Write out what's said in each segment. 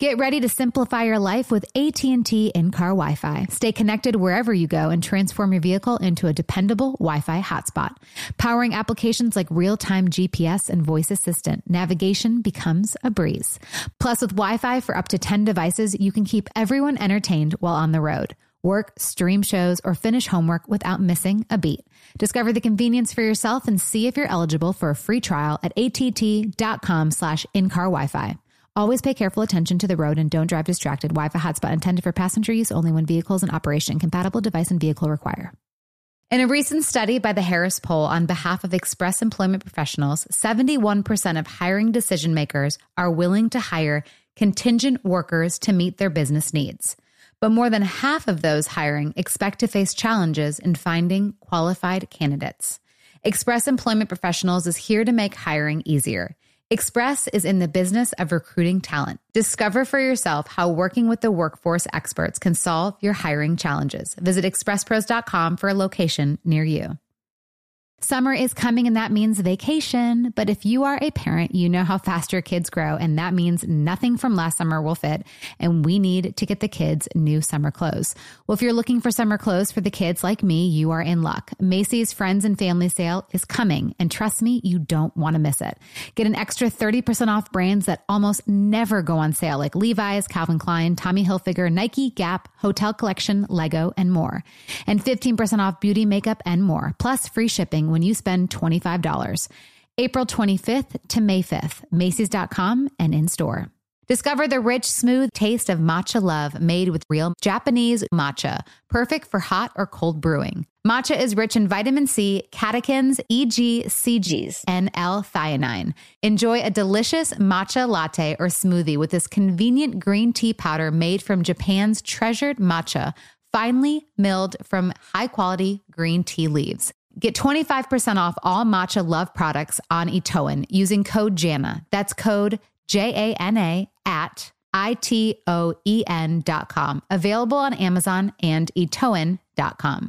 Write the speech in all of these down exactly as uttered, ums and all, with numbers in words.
Get ready to simplify your life with A T and T in-car Wi-Fi. Stay connected wherever you go and transform your vehicle into a dependable Wi-Fi hotspot. Powering applications like real-time G P S and voice assistant, navigation becomes a breeze. Plus, with Wi-Fi for up to ten devices, you can keep everyone entertained while on the road. Work, stream shows, or finish homework without missing a beat. Discover the convenience for yourself and see if you're eligible for a free trial at att.com slash in-car Wi-Fi. Always pay careful attention to the road and don't drive distracted. Wi-Fi hotspot intended for passenger use only when vehicles in operation. Compatible device and vehicle require. In a recent study by the Harris Poll on behalf of Express Employment Professionals, seventy-one percent of hiring decision makers are willing to hire contingent workers to meet their business needs. But more than half of those hiring expect to face challenges in finding qualified candidates. Express Employment Professionals is here to make hiring easier. Express is in the business of recruiting talent. Discover for yourself how working with the workforce experts can solve your hiring challenges. Visit express pros dot com for a location near you. Summer is coming and that means vacation. But if you are a parent, you know how fast your kids grow, and that means nothing from last summer will fit, and we need to get the kids new summer clothes. Well, if you're looking for summer clothes for the kids like me, you are in luck. Macy's Friends and Family Sale is coming, and trust me, you don't want to miss it. Get an extra thirty percent off brands that almost never go on sale, like Levi's, Calvin Klein, Tommy Hilfiger, Nike, Gap, Hotel Collection, Lego, and more. And fifteen percent off beauty, makeup, and more, plus free shipping when you spend twenty-five dollars. April twenty-fifth to May fifth, Macy's dot com and in store. Discover the rich, smooth taste of matcha love made with real Japanese matcha, perfect for hot or cold brewing. Matcha is rich in vitamin C, catechins, E G, C Gs, and L-theanine. Enjoy a delicious matcha latte or smoothie with this convenient green tea powder made from Japan's treasured matcha, finely milled from high-quality green tea leaves. Get twenty-five percent off all Matcha Love products on Itoen using code JANA. That's code J A N A at I T O E N dot com. Available on Amazon and Itoen dot com.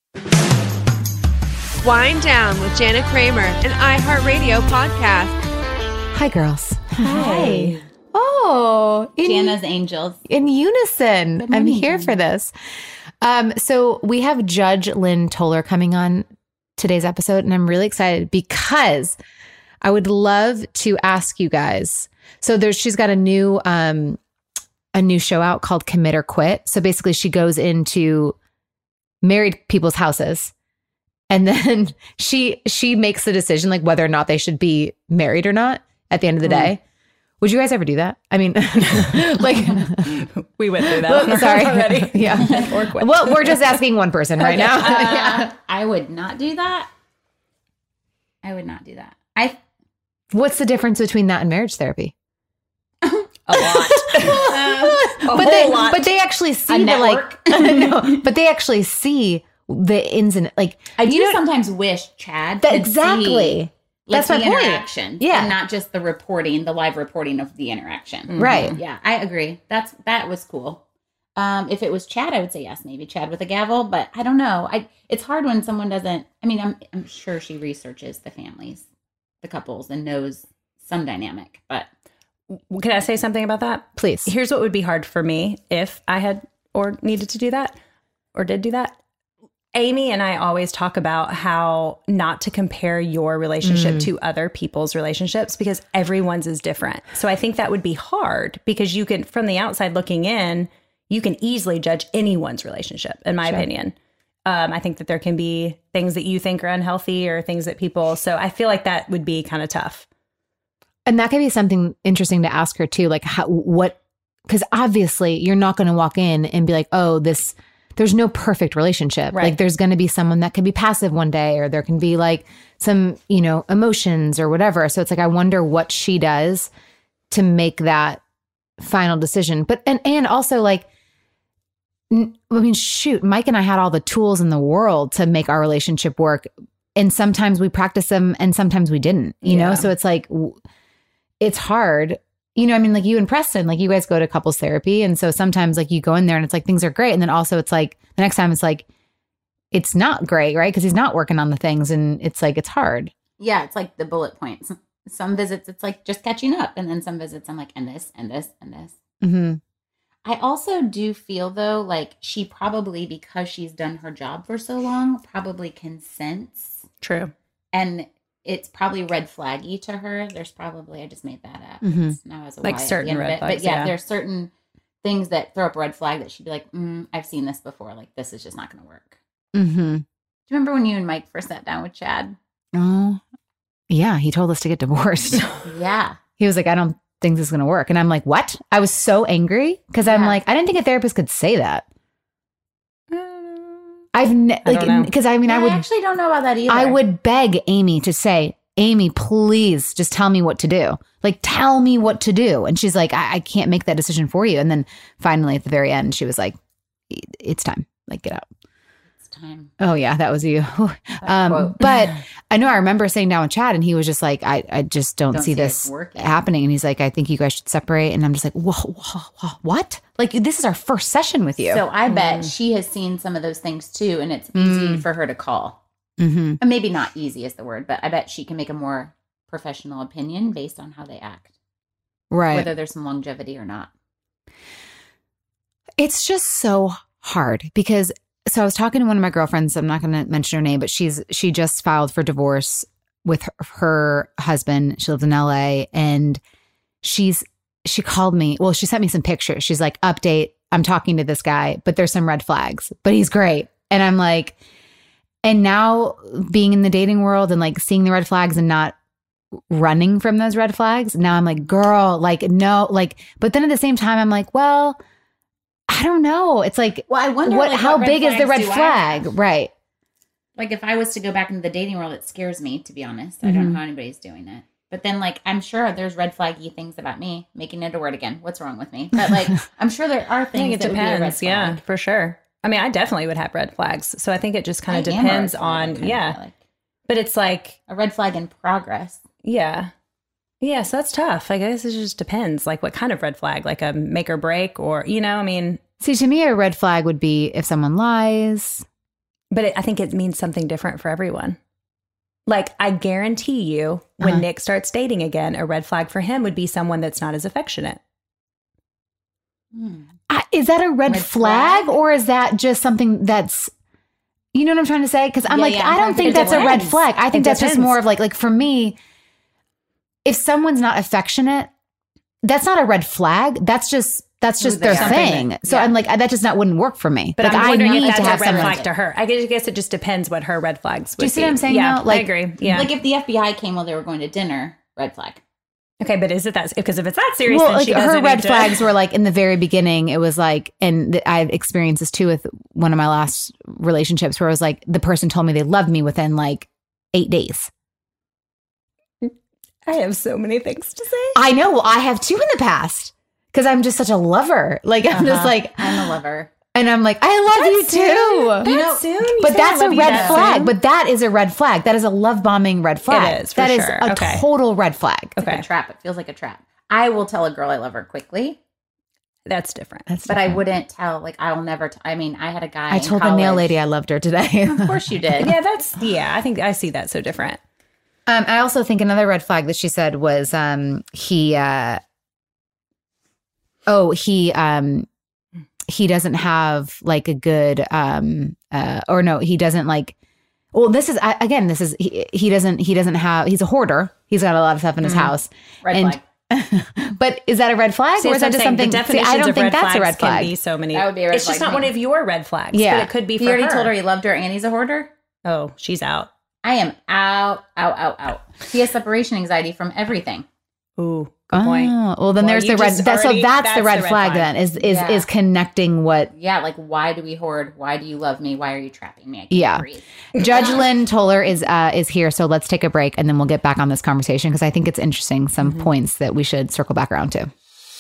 Wind Down with Jana Kramer, an iHeartRadio podcast. Hi, girls. Hi. Oh, in, Jana's Angels. In unison. Good I'm morning. here for this. Um, so we have Judge Lynn Toler coming on today's episode, and I'm really excited because I would love to ask you guys. So there's she's got a new um a new show out called Commit or Quit. So basically she goes into married people's houses, and then she she makes the decision like whether or not they should be married or not at the end of the day. Would you guys ever do that? I mean, like we went through that. Well, sorry. already. Yeah. Or quit. Well, we're just asking one person right Okay. now. Uh, Yeah. I would not do that. I would not do that. I What's the difference between that and marriage therapy? a lot. uh, a but whole they, lot. but they actually see A the network. like. No, but they actually see the ins and like. I do you know, sometimes wish Chad that, could exactly. see, like, That's my the point. interaction, Yeah. and not just the reporting, the live reporting of the interaction. Right. Yeah, I agree. That's that was cool. Um, if it was Chad, I would say yes, maybe Chad with a gavel, but I don't know. I it's hard when someone doesn't. I mean, I'm I'm sure she researches the families, the couples, and knows some dynamic. But Can I say something about that? Please. Here's what would be hard for me if I had or needed to do that or did do that. Amy and I always talk about how not to compare your relationship Mm. to other people's relationships because everyone's is different. So I think that would be hard because you can, from the outside looking in, you can easily judge anyone's relationship, in my Sure. opinion. Um, I think that there can be things that you think are unhealthy or things that people, so I feel like that would be kind of tough. And that could be something interesting to ask her too. Like how, what, because obviously you're not going to walk in and be like, oh, this, there's no perfect relationship. Right. Like there's going to be someone that could be passive one day, or there can be like some, you know, emotions or whatever. So it's like, I wonder what she does to make that final decision. But, and, and also like, n- I mean, shoot, Mike and I had all the tools in the world to make our relationship work. And sometimes we practice them and sometimes we didn't, you Yeah. know? So it's like, w- it's hard. You know, I mean, like you and Preston, like you guys go to couples therapy. And so sometimes like you go in there and it's like, things are great. And then also it's like, the next time it's like, it's not great, right? Because he's not working on the things and it's like, it's hard. yeah, it's like the bullet points. Some visits, it's like just catching up. And then some visits, I'm like, and this, and this, and this. Mm-hmm. I also do feel though, like she probably, because she's done her job for so long, probably can sense. True. And it's probably red flaggy to her. There's probably, I just made that up. Mm-hmm. It's now as a Like Y at the certain end of red it. flags, But yeah, yeah. there's certain things that throw up a red flag that she'd be like, mm, I've seen this before. Like, this is just not going to work. Mm-hmm. Do you remember when you and Mike first sat down with Chad? Oh, yeah. He told us to get divorced. Yeah. He was like, I don't think this is going to work. And I'm like, what? I was so angry because I'm Yeah. like, I didn't think a therapist could say that. Uh, I've ne- I don't know. like, because I mean, I, I would, actually don't know about that either. I would beg Amy to say, Amy, please just tell me what to do. Like, tell me what to do. And she's like, I, I can't make that decision for you. And then finally at the very end, she was like, it's time. Like, get out. It's time. Oh yeah, that was you. Um, quote. but I know I remember sitting down with Chad and he was just like, I, I just don't, Don't see see this it working. happening. And he's like, I think you guys should separate. And I'm just like, whoa, whoa, whoa, what? Like, this is our first session with you. So I bet she has seen some of those things too, and it's easy for her to call. mm-hmm. And maybe not easy is the word, but I bet she can make a more professional opinion based on how they act, Right. whether there's some longevity or not. It's just so hard because so I was talking to one of my girlfriends. I'm not going to mention her name, but she's she just filed for divorce with her, her husband. She lives in L A and she's she called me. Well, she sent me some pictures. She's like, update. I'm talking to this guy, but there's some red flags, but he's great. And I'm like, and now being in the dating world and like seeing the red flags and not running from those red flags. Now I'm like, girl, like, no, like, but then at the same time, I'm like, well, I don't know. It's like, Well, I wonder what, like, how what red big is the flags red do I flag? have? Right. Like if I was to go back into the dating world, it scares me, to be honest. I Mhm. don't know how anybody's doing it. But then like, I'm sure there's red flaggy things about me, making it a word again. What's wrong with me? But like, I'm sure there are I things think it that would be a red depends. flag. Yeah, for sure. I mean, I definitely would have red flags. So I think it just kind of I am a red depends flag, on, kind of yeah. feel like. But it's like, A red flag in progress. yeah. Yeah, so that's tough. I guess it just depends. Like what kind of red flag? Like a make or break or, you know, I mean. See, to me, a red flag would be if someone lies. But it, I think it means something different for everyone. Like, I guarantee you, when Uh-huh. Nick starts dating again, a red flag for him would be someone that's not as affectionate. Hmm. I, is that a red, Red flag, flag? or is that just something that's, you know what I'm trying to say? Because I'm Yeah, like, yeah, I I'm don't trying to think think that's it a red depends. flag. I think It that's just depends. more of like, like for me, if someone's not affectionate, that's not a red flag. That's just, that's Who just they their are. thing. That- so yeah. I'm like, that just not wouldn't work for me. But like, I'm I wondering need if to that's have a red someone. flag to her. I guess it just depends what her red flags would Do you see be. what I'm saying, Yeah, though? Like- I agree. Yeah. Like if the F B I came while they were going to dinner, red flag. okay, but is it that? Because if it's that serious, Well, then like she her doesn't red need to- flags were like in the very beginning. It was like, and th- I experienced this too with one of my last relationships, where it was like the person told me they loved me within like eight days. I have so many things to say. I know. Well, I have too in the past because I'm just such a lover. Like I'm just Uh-huh. like, I'm a lover. and I'm like, I love you too. You know, soon? You But say I that's a love you red that flag. soon? But that is a red flag. That is a love bombing red flag. is, for That is sure. a Okay. total red flag. It's like Okay. a trap. It feels like a trap. I will tell a girl I love her quickly, That's different. That's but I different. wouldn't tell. Like I will never. T- I mean, I had a guy. I in told the nail college- lady I loved her today. Of course you did. Yeah, that's, yeah, I think I see that so different. Um, I also think another red flag that she said was um, he, uh, oh, he, um, he doesn't have like a good, um, uh, or no, he doesn't like. Well, this is I- again, this is he, he doesn't he doesn't have. He's a hoarder. He's got a lot of stuff in his house. Red and, flag. But is that a red flag, See, or is that that's just what I'm something? saying. The See, I definitions don't of think red that's a flags red flag. can be so many. That would be a red It's just flag not to one me. of your red flags. Yeah. But it could be He for already her. told her he loved her, and he's a hoarder. Oh, she's out. I am out, out, out, out. He has separation anxiety from everything. Ooh, good point. Oh, well, then Well, there's you the red. just That, so already- that's, that's the red the red flag. flag. Then is is Yeah. is connecting what. Yeah, like why do we hoard? Why do you love me? Why are you trapping me? I can't Yeah. breathe. Judge Lynn Toller is uh, is here, so let's take a break and then we'll get back on this conversation because I think it's interesting. Some Mm-hmm. points that we should circle back around to.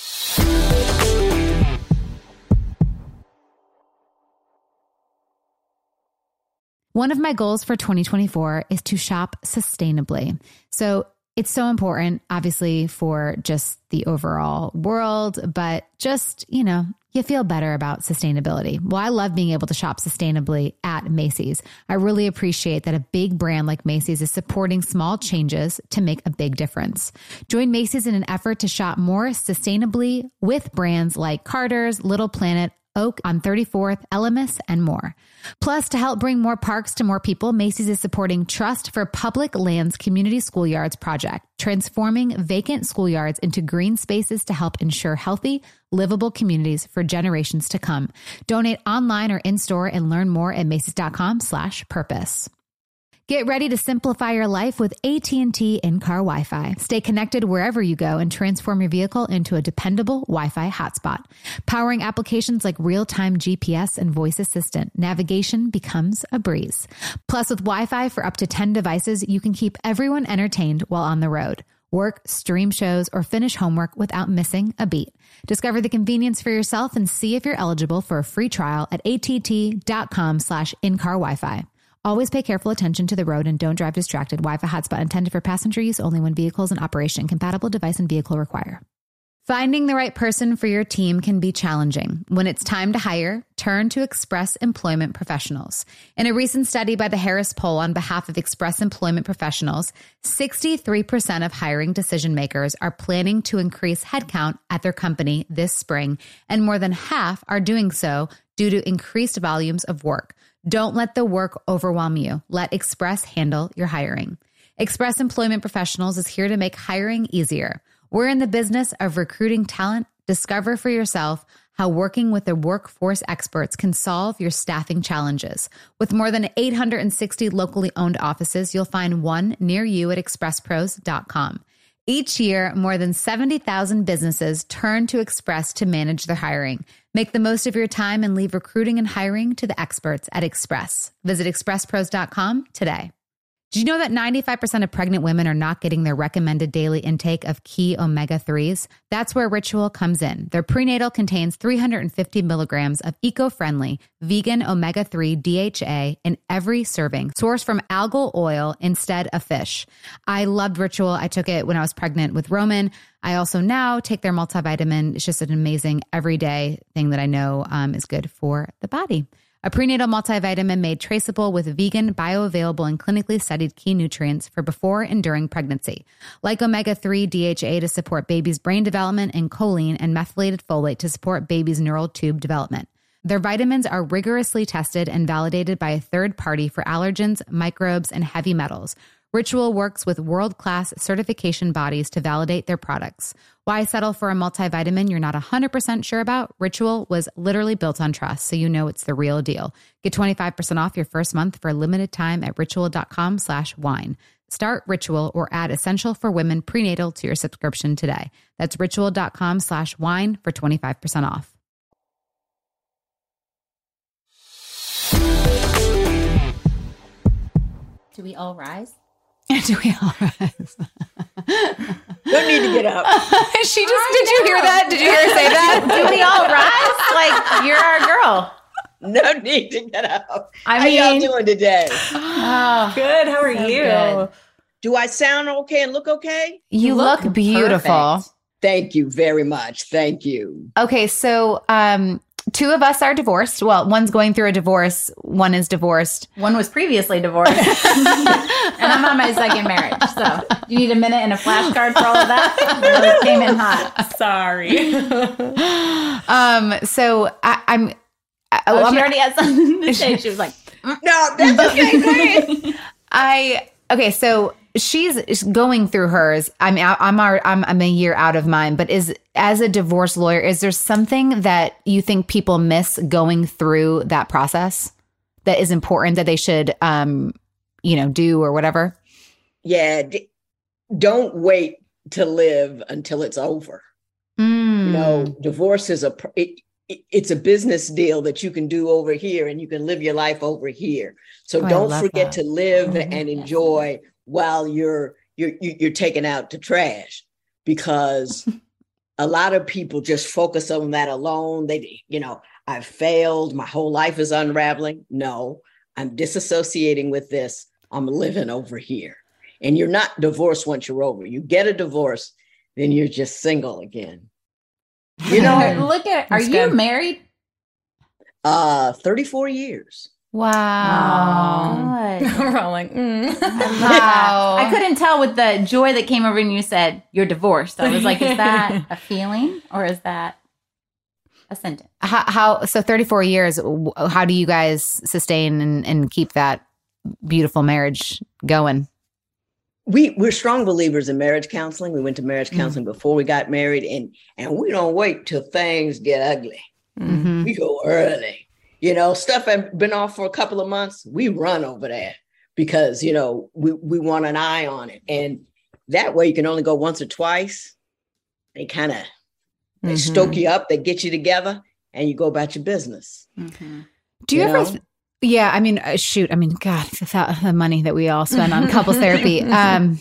One of my goals for twenty twenty-four is to shop sustainably. So it's so important, obviously, for just the overall world, but just, you know, you feel better about sustainability. Well, I love being able to shop sustainably at Macy's. I really appreciate that a big brand like Macy's is supporting small changes to make a big difference. Join Macy's in an effort to shop more sustainably with brands like Carter's, Little Planet, Oak on thirty-fourth, Elemis, and more. Plus, to help bring more parks to more people, Macy's is supporting Trust for Public Lands Community Schoolyards project, transforming vacant schoolyards into green spaces to help ensure healthy, livable communities for generations to come. Donate online or in-store and learn more at Macy's.com slash purpose. Get ready to simplify your life with A T and T in-car Wi-Fi. Stay connected wherever you go and transform your vehicle into a dependable Wi-Fi hotspot. Powering applications like real-time G P S and voice assistant, navigation becomes a breeze. Plus, with Wi-Fi for up to ten devices, you can keep everyone entertained while on the road. Work, stream shows, or finish homework without missing a beat. Discover the convenience for yourself and see if you're eligible for a free trial at att.com slash in-car Wi-Fi. Always pay careful attention to the road and don't drive distracted. Wi-Fi hotspot intended for passenger use only when vehicles in operation. Compatible device and vehicle require. Finding the right person for your team can be challenging. When it's time to hire, turn to Express Employment Professionals. In a recent study by the Harris Poll on behalf of Express Employment Professionals, sixty-three percent of hiring decision makers are planning to increase headcount at their company this spring, and more than half are doing so due to increased volumes of work. Don't let the work overwhelm you. Let Express handle your hiring. Express Employment Professionals is here to make hiring easier. We're in the business of recruiting talent. Discover for yourself how working with the workforce experts can solve your staffing challenges. With more than eight hundred sixty locally owned offices, you'll find one near you at express pros dot com. Each year, more than seventy thousand businesses turn to Express to manage their hiring. Make the most of your time and leave recruiting and hiring to the experts at Express. Visit express pros dot com today. Did you know that ninety-five percent of pregnant women are not getting their recommended daily intake of key omega threes? That's where Ritual comes in. Their prenatal contains three hundred fifty milligrams of eco-friendly vegan omega three D H A in every serving, sourced from algal oil instead of fish. I loved Ritual. I took it when I was pregnant with Roman. I also now take their multivitamin. It's just an amazing everyday thing that I know um, is good for the body. A prenatal multivitamin made traceable with vegan, bioavailable, and clinically studied key nutrients for before and during pregnancy, like omega three D H A to support baby's brain development and choline and methylated folate to support baby's neural tube development. Their vitamins are rigorously tested and validated by a third party for allergens, microbes, and heavy metals. Ritual works with world-class certification bodies to validate their products. Why settle for a multivitamin you're not one hundred percent sure about? Ritual was literally built on trust, so you know it's the real deal. Get twenty-five percent off your first month for a limited time at ritual.com slash wine. Start Ritual or add Essential for Women Prenatal to your subscription today. That's ritual.com slash wine for twenty-five percent off. Do we all rise? Do we all rise? Don't need to get up. she just, I did know. You hear that? Did you hear her say that? Do we all rise? Like, you're our girl. No need to get up. I How mean, y'all doing today? Oh, good. How are so you? Good. Do I sound okay and look okay? You, you look, look beautiful. Perfect. Thank you very much. Thank you. Okay, so um, two of us are divorced. Well, one's going through a divorce. One is divorced. One was previously divorced. And I'm on my second marriage. So you need a minute and a flashcard for all of that? It really came in hot. Sorry. um. So I, I'm... I, oh, she I'm, already had something to say. She was like, mm. No, that's okay. Go ahead. I... Okay, so she's going through hers. I'm I'm I'm I'm a year out of mine, but is as a divorce lawyer, is there something that you think people miss going through that process that is important that they should um you know do or whatever? Yeah, d- don't wait to live until it's over. Mm. You know, divorce is a it, it, it's a business deal that you can do over here, and you can live your life over here. So oh, don't forget that. to live mm-hmm. and enjoy while you're you're you're taking out the trash, because a lot of people just focus on that alone. They, you know, I've failed. My whole life is unraveling. No, I'm disassociating with this. I'm living over here. And you're not divorced once you're over. You get a divorce, then you're just single again. You know, Look at, are That's you good. married? uh, thirty-four years. Wow. Good. We're all like, mm. Wow. I couldn't tell with the joy that came over and you said you're divorced. I was like, is that a feeling or is that a sentence? How, how so thirty-four years, w- how do you guys sustain and, and keep that beautiful marriage going? We we're strong believers in marriage counseling. We went to marriage counseling mm. before we got married, and and we don't wait till things get ugly. Mm-hmm. We go early. You know, stuff had been off for a couple of months. We run over there because, you know, we, we want an eye on it. And that way you can only go once or twice. They kind of they Mhm. stoke you up, they get you together, and you go about your business. Mm-hmm. Do you, You ever? know? Th- yeah, I mean, uh, shoot, I mean, God, the, the money that we all spend on couples therapy. Um,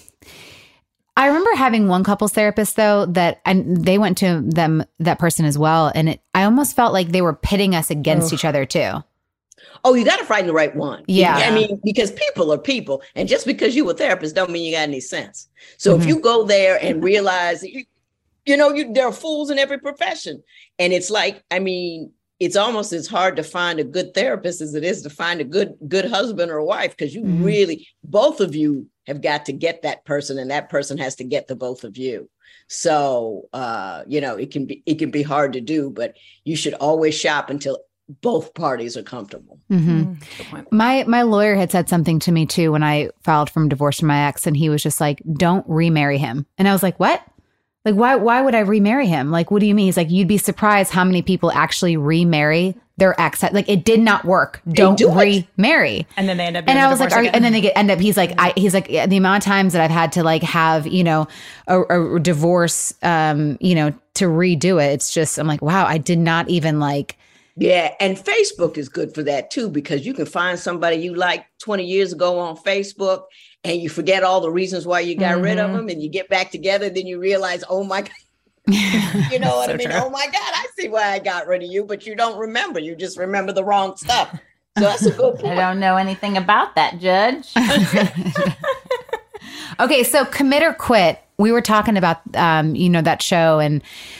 I remember having one couples therapist though that, and they went to them that person as well, and it, I almost felt like they were pitting us against Ugh. each other too. Oh, you got to find the right one. Yeah. I mean, because people are people. And just because you a therapist don't mean you got any sense. So Mhm. if you go there and realize, that you, you know, you, there are fools in every profession. And it's like, I mean, it's almost as hard to find a good therapist as it is to find a good, good husband or wife, because you Mhm. really, both of you have got to get that person, and that person has to get the both of you. So, uh, you know, it can be, it can be hard to do, but you should always shop until both parties are comfortable. Mm-hmm. Mm, good point. My my lawyer had said something to me too when I filed from divorce from my ex, and he was just like, "Don't remarry him." And I was like, "What? Like, why? Why would I remarry him? Like, what do you mean?" He's like, "You'd be surprised how many people actually remarry their ex. Like, it did not work. Don't do it. remarry." And then they end up. And doing I the was like, divorce are, again. and then they get end up. He's like, I. He's like, yeah, the amount of times that I've had to like have, you know, a, a divorce, um, you know, to redo it. It's just, I'm like, wow, I did not even like. Yeah, and Facebook is good for that too, because you can find somebody you liked twenty years ago on Facebook, and you forget all the reasons why you got rid of them, and you get back together, then you realize, oh my God, you know what So I mean? true. Oh my God, I see why I got rid of you, but you don't remember. You just remember the wrong stuff. So that's a good I point. don't know anything about that, Judge. Okay, so commit or quit. We were talking about, um, you know, that show, and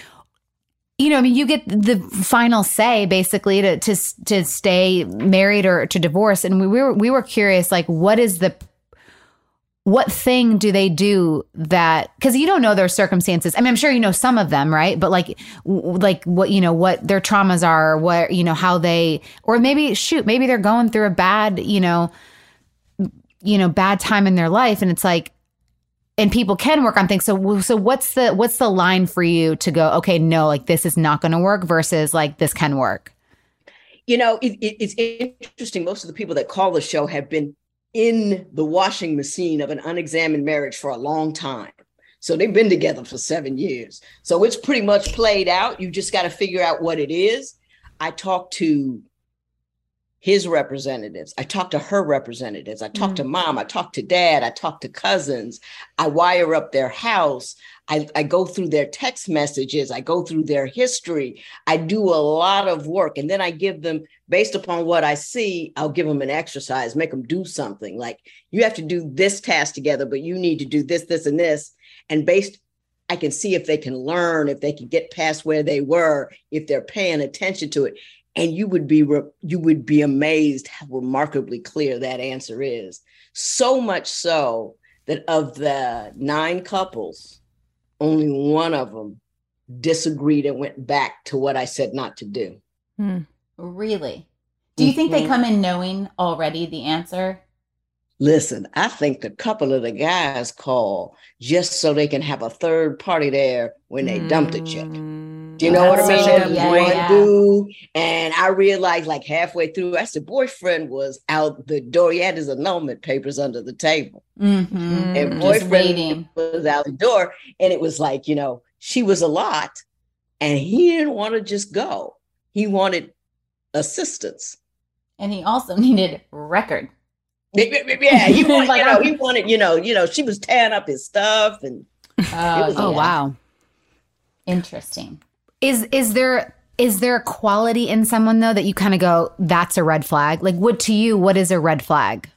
you know, I mean, you get the final say basically to to to stay married or to divorce. And we were we were curious, like, what is the what thing do they do that, because you don't know their circumstances. I mean, I'm sure you know some of them, right? But like, w- like what, you know, what their traumas are, what, you know, how they, or maybe shoot, maybe they're going through a bad, you know, you know, bad time in their life. And it's like, and people can work on things. So, so what's the, what's the line for you to go, okay, no, like this is not going to work versus like this can work? You know, it, it, it's interesting. Most of the people that call the show have been in the washing machine of an unexamined marriage for a long time. So they've been together for seven years. So it's pretty much played out. You just got to figure out what it is. I talked to his representatives. I talked to her representatives. I talked mm. to mom. I talked to dad. I talked to cousins. I wire up their house. I, I go through their text messages. I go through their history. I do a lot of work. And then I give them, based upon what I see, I'll give them an exercise, make them do something. Like, you have to do this task together, but you need to do this, this, and this. And based, I can see if they can learn, if they can get past where they were, if they're paying attention to it. And you would be re- you would be amazed how remarkably clear that answer is. So much so that of the nine couples, only one of them disagreed and went back to what I said not to do. Hmm. Really? Do you think they Mhm. come in knowing already the answer? Listen, I think the couple of the guys call just so they can have a third party there when they dump the chick. Do you know That's what I mean? such a There's good Yeah, one point. yeah. dude, and I realized like halfway through, I said, boyfriend was out the door. He had his annulment papers under the table. Mm-hmm. Mm. And Just boyfriend waiting. was out the door. And it was like, you know, she was a lot, and he didn't want to just go. He wanted assistance. And he also needed record. Yeah, he wanted, Like, you know, I'm- he wanted, you know, you know, she was tearing up his stuff, and Oh, was a Oh, lot. wow. Interesting. Is is there is there a quality in someone though that you kind of go, that's a red flag? Like, what to you, what is a red flag?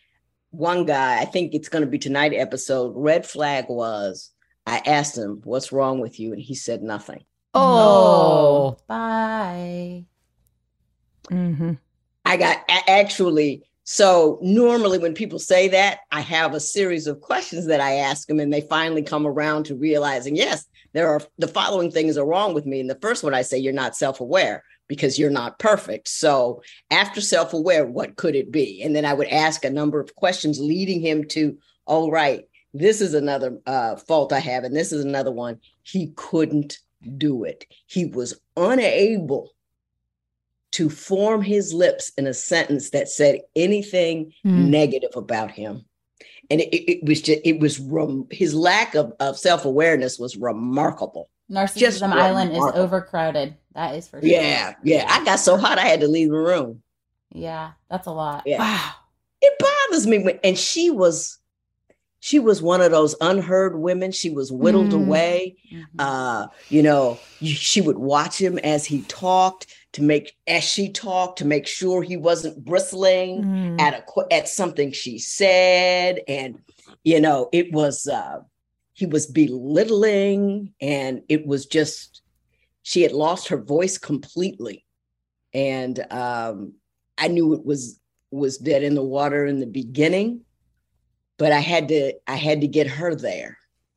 one guy, I think it's going to be tonight episode. Red flag was, I asked him, what's wrong with you? And he said nothing. Oh. Bye. Mm-hmm. I got a- actually, so normally when people say that, I have a series of questions that I ask them, and they finally come around to realizing, yes, there are the following things are wrong with me. And the first one I say, you're not self-aware because you're not perfect. So after self-aware, what could it be? And then I would ask a number of questions leading him to, all right, this is another uh, fault I have. And this is another one. He couldn't do it. He was unable to form his lips in a sentence that said anything Mm. negative about him. And it, it was just, it was, rem- his lack of, of self-awareness was remarkable. Narcissism Just Island is remarkable. overcrowded. That is for sure. Yeah, yeah. I got so hot I had to leave the room. Yeah, that's a lot. Yeah. Wow. It bothers me. When, and she was, she was one of those unheard women. She was whittled Mm. away. Mhm. Uh, you know, you- she would watch him as he talked to make, as she talked to make sure he wasn't bristling Mm. at a, qu- at something she said. And, you know, it was, uh, he was belittling, and it was just, she had lost her voice completely. And um, I knew it was, was dead in the water in the beginning, but I had to, I had to get her there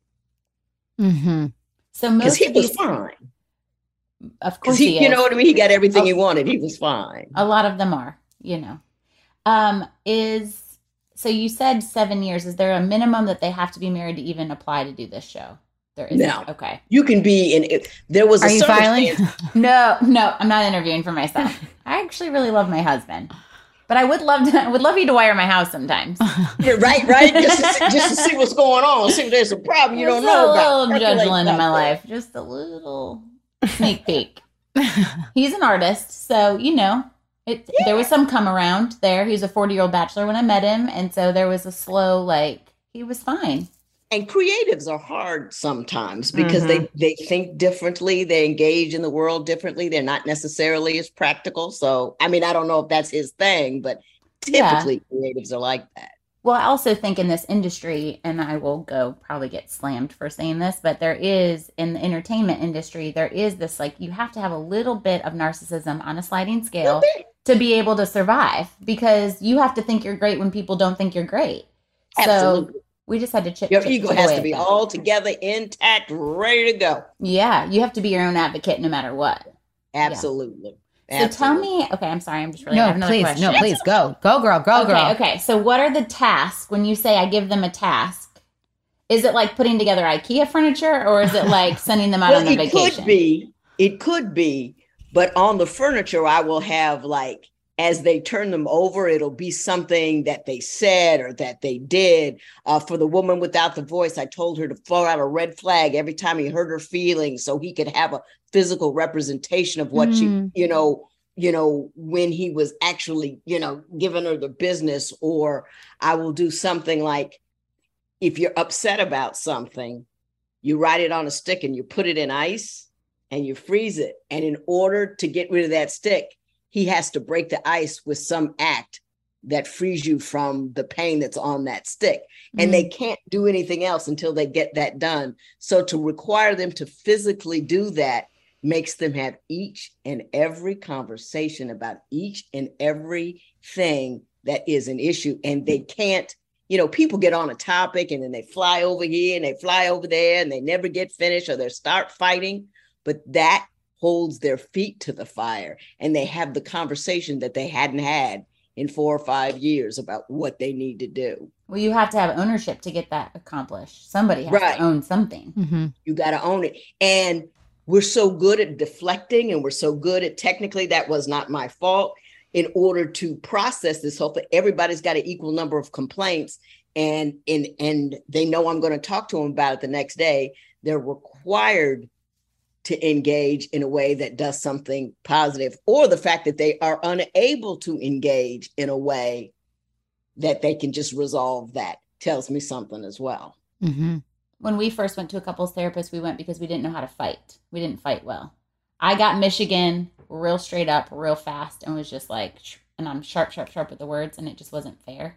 Mm-hmm. So because most he of was these, fine. of Because course, he, he, you is. know what I mean? He got everything Oh. he wanted. He was fine. A lot of them are, you know. Um, is so you said seven years. Is there a minimum that they have to be married to even apply to do this show? There isn't. No. Okay. You can be in it. There was Are a you filing? circumstance- No, no, I'm not interviewing for myself. I actually really love my husband, but I would love to. I would love you to wire my house sometimes. Yeah, right, right. Just to, see, just to see what's going on. See if there's a problem you don't Just know a about. little Percolate judgment in my out there. life. Just a little sneak peek. He's an artist, so you know, it. There was some come around there. He was a forty-year-old bachelor when I met him, and so there was a slow, like, he was fine. And creatives are hard sometimes because Mhm. they they think differently. They engage in the world differently. They're not necessarily as practical. So, I mean, I don't know if that's his thing, but Yeah. typically creatives are like that. Well, I also think in this industry, and I will go probably get slammed for saying this, but there is in the entertainment industry, there is this like you have to have a little bit of narcissism on a sliding scale to be able to survive because you have to think you're great when people don't think you're great. So Absolutely. we just had to chip. Your chip, ego chip has away to at be that. all together, intact, ready to go. Yeah, you have to be your own advocate no matter what. Absolutely. So tell me, okay, I'm sorry, I'm just really I No, have another please, question. no, please go, go, girl, go, Okay, girl. okay. So what are the tasks when you say I give them a task? Is it like putting together IKEA furniture or is it like sending them out Well, on a it vacation? could be. It could be. But on the furniture, I will have like, as they turn them over, it'll be something that they said or that they did. Uh, for the woman without the voice, I told her to throw out a red flag every time he hurt her feelings so he could have a physical representation of what Mm. she, you know, you know, when he was actually, you know, giving her the business. Or I will do something like, if you're upset about something, you write it on a stick and you put it in ice and you freeze it. And in order to get rid of that stick, he has to break the ice with some act that frees you from the pain that's on that stick. And they can't do anything else until they get that done. So to require them to physically do that makes them have each and every conversation about each and everything that is an issue. And they can't, you know, people get on a topic and then they fly over here and they fly over there and they never get finished or they start fighting. But that holds their feet to the fire and they have the conversation that they hadn't had in four or five years about what they need to do. Well, you have to have ownership to get that accomplished. Somebody has Right. to own something. Mm-hmm. You got to own it. And we're so good at deflecting and we're so good at technically that was not my fault. In order to process this, hopefully everybody's got an equal number of complaints and, and, and they know I'm going to talk to them about it the next day. They're required to engage in a way that does something positive, or the fact that they are unable to engage in a way that they can just resolve that tells me something as well. Mm-hmm. When we first went to a couples therapist, we went because we didn't know how to fight. We didn't fight well. I got Michigan real straight up, real fast, and was just like, and I'm sharp, sharp, sharp with the words, and it just wasn't fair.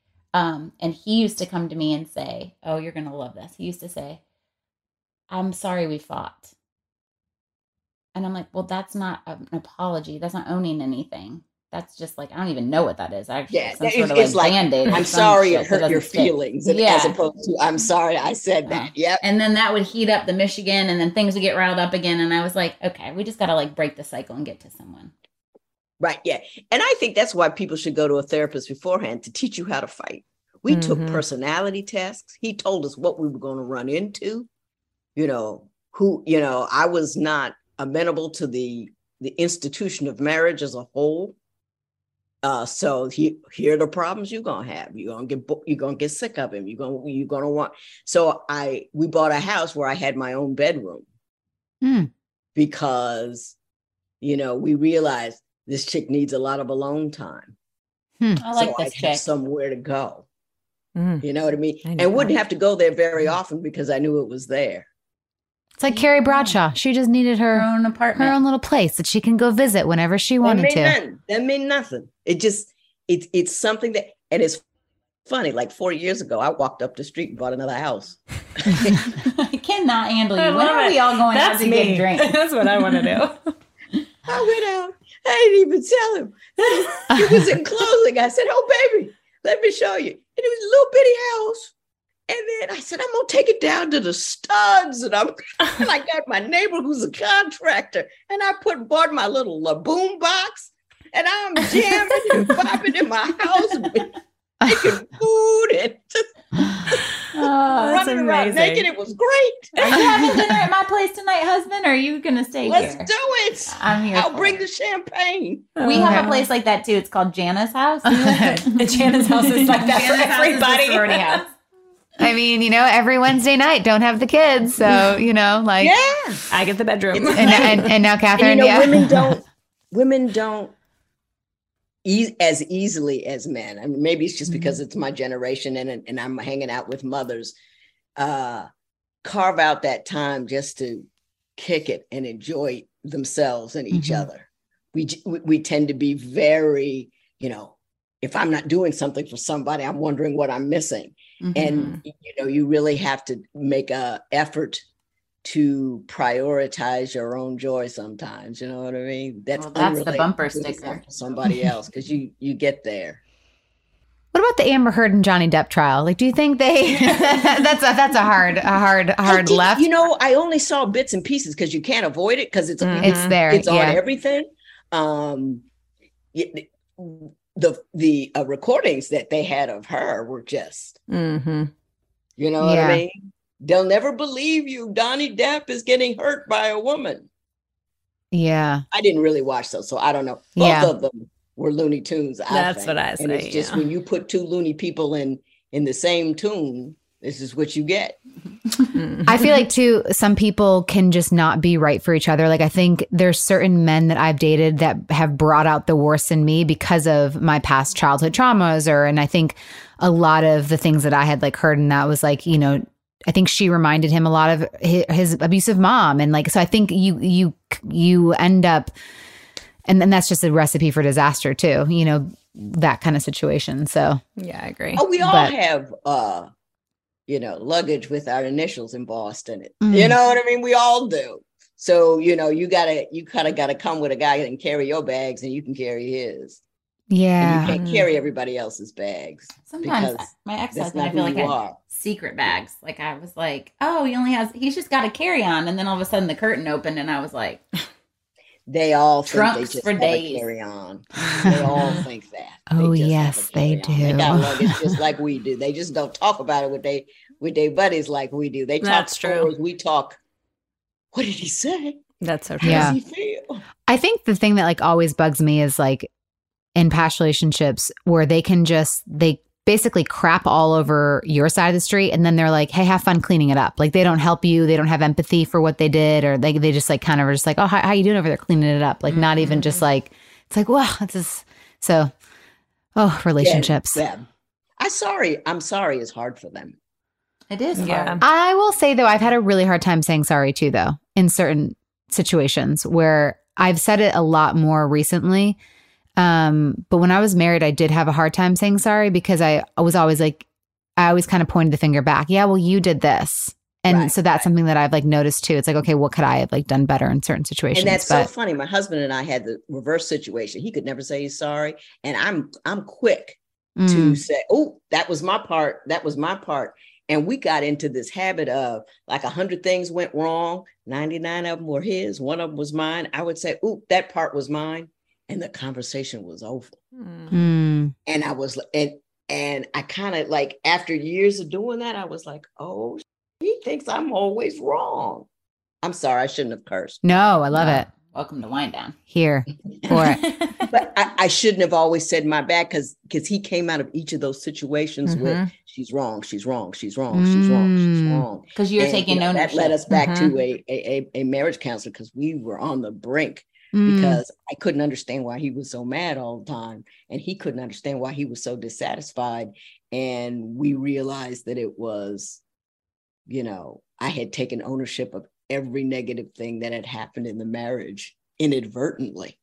Um, and he used to come to me and say, oh, you're going to love this. He used to say, I'm sorry we fought. And I'm like, well, that's not an apology. That's not owning anything. That's just like, I don't even know what that is. Actually, Yeah, some it's, sort of it's like like, Band-Aid. I'm sorry it hurt your feelings, and, yeah. as opposed to, I'm sorry I said that. Uh, Yep. And then that would heat up the Michigan, and then things would get riled up again. And I was like, okay, we just got to like break the cycle and get to someone. Right. Yeah. And I think that's why people should go to a therapist beforehand, to teach you how to fight. We mm-hmm. took personality tests. He told us what we were going to run into. You know, who, you know, I was not amenable to the the institution of marriage as a whole. Uh, so he, here are the problems you're gonna have. You're gonna get you're gonna get sick of him. You're gonna you're gonna want. So I we bought a house where I had my own bedroom mm. because, you know, we realized this chick needs a lot of alone time. Hmm. I like so this I'd chick. Have somewhere to go. Mm. You know what I mean? I and that. wouldn't have to go there very often because I knew it was there. It's like Carrie Bradshaw. She just needed her, her own apartment, her own little place that she can go visit whenever she wanted that to. Nothing. That meant nothing. It just, it, it's something that, and it's funny, like four years ago, I walked up the street and bought another house. I cannot handle you. I When are it. we all going That's out to me. get drinks? That's what I want to do. I went out. I didn't even tell him. It was in closing. I said, oh, baby, let me show you. And it was a little bitty house. And then I said, I'm going to take it down to the studs. And, I'm, and I got my neighbor who's a contractor. And I put bought my little uh, boom box. And I'm jamming and bopping in my house and making food and just Oh, running around amazing. naked. It was great. are you having dinner at my place tonight, husband? Or are you going to stay Let's here? do it. I'm here. I'll for bring it. the champagne. We have a place like that too. It's called Jana's house. Jana's house is like that for Jana's house is the everybody. sorority house. I mean, you know, every Wednesday night, don't have the kids. So, you know, like, Yeah. I get the bedroom. It's- and, and, and now Catherine, And, you know, yeah. women don't, women don't e- as easily as men. I mean, maybe it's just because it's my generation and, and I'm hanging out with mothers, uh, carve out that time just to kick it and enjoy themselves and each Mhm. other. We, we we tend to be very, you know, if I'm not doing something for somebody, I'm wondering what I'm missing. Mhm. And, you know, you really have to make a effort to prioritize your own joy sometimes. You know what I mean? That's, Well, that's the unrelated bumper to sticker. somebody else, because you you get there. What about the Amber Heard and Johnny Depp trial? Like, do you think they, that's a, that's a hard, a hard, a I hard did- left. You know, I only saw bits and pieces because you can't avoid it because it's Mhm. It's there. it's yeah. on everything. Um, y- the the uh, recordings that they had of her were just, Mm-hmm. you know what Yeah. I mean? They'll never believe you. Donnie Depp is getting hurt by a woman. Yeah. I didn't really watch those, so I don't know. Both Yeah. of them were Looney Tunes. I That's think. what I And say, it's just yeah. when you put two loony people in in the same tune, this is what you get. I feel like too, some people can just not be right for each other. Like, I think there's certain men that I've dated that have brought out the worst in me because of my past childhood traumas, or, and I think a lot of the things that I had like heard, and that was like, you know, I think she reminded him a lot of his, his abusive mom. And like, so I think you, you, you end up, and then that's just a recipe for disaster too, you know, that kind of situation. So Yeah, I agree. Oh, we all But- have uh, you know, luggage with our initials embossed in it. Mm. You know what I mean? We all do. So, you know, you gotta you kind of gotta come with a guy and carry your bags and you can carry his. yeah. And you can't carry everybody else's bags. Sometimes because my that's ex-husband, not I feel who like, you had are. secret bags. Like, I was like, oh, he only has, he's just got a carry-on. And then all of a sudden the curtain opened and I was like, They all think Trunks they just for have days. a carry on. They all think that. Oh, just have yes, a they carry-on. They do. got luggage just like we do. They just don't talk about it with they with their buddies like we do. They talk That's true. stories, we talk. What did he say? That's so How true. Yeah. does he feel? I think the thing that like always bugs me is like in past relationships where they can just, they basically crap all over your side of the street. And then they're like, hey, have fun cleaning it up. Like they don't help you. They don't have empathy for what they did. Or they, they just like kind of are just like, oh, how, how you doing over there cleaning it up? Like not even just like, it's like, wow, it's just so, oh, relationships. Yeah. I'm sorry. I'm sorry is hard for them. it is Yeah. hard. I will say though, I've had a really hard time saying sorry too, though, in certain situations where I've said it a lot more recently. Um, but when I was married, I did have a hard time saying sorry because I, I was always like, I always kind of pointed the finger back. Yeah, well, you did this. And Right, so that's right. something that I've like noticed too. It's like, okay, what could I have like done better in certain situations? And that's but so funny. My husband and I had the reverse situation. He could never say he's sorry. And I'm I'm quick to Mm. say, oh, that was my part. That was my part. And we got into this habit of like a hundred things went wrong. ninety-nine of them were his. One of them was mine. I would say, oh, that part was mine. And the conversation was over. Mm. And I was, and, and I kind of like, after years of doing that, I was like, oh, he thinks I'm always wrong. I'm sorry. I shouldn't have cursed. No, I love No. it. Welcome to Wind Down. Here for it. But I, I shouldn't have always said my bad because because he came out of each of those situations with Mhm. she's wrong, she's wrong, she's wrong, she's wrong, she's Mm. wrong. Because you're And, taking you know, ownership. that led us back Mhm. to a, a a marriage counselor because we were on the brink Mm. because I couldn't understand why he was so mad all the time, and he couldn't understand why he was so dissatisfied. And we realized that it was, you know, I had taken ownership of every negative thing that had happened in the marriage inadvertently.